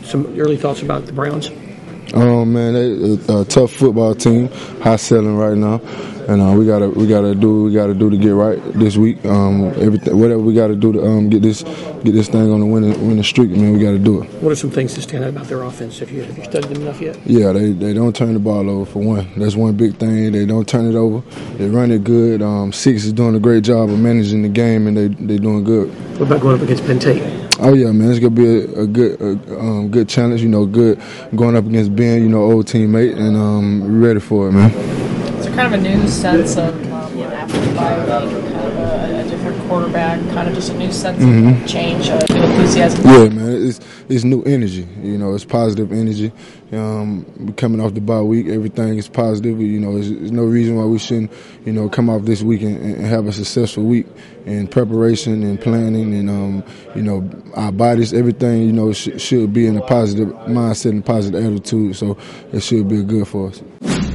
some early thoughts about the Browns? Man, they a tough football team, high selling right now, and we gotta do what we gotta do to get right this week. Everything, whatever we gotta do to get this thing on the winning streak, man, we gotta do it. What are some things that stand out about their offense? Have you studied them enough yet? Yeah, they don't turn the ball over for one. That's one big thing. They don't turn it over. They run it good. Six is doing a great job of managing the game, and they doing good. What about going up against Penn State? Oh yeah, man, it's gonna be a good challenge. Good going up against Ben, old teammate, and we're ready for it, man. Is there kind of a new sense of after the bye week, kind of a different quarterback, kind of just a new sense of change, new enthusiasm? Yeah, man, it's new energy. It's positive energy. Coming off the bye week, everything is positive. There's no reason why we shouldn't, come off this week and have a successful week in preparation and planning, and our bodies, everything, should be in a positive mindset and positive attitude. So it should be good for us.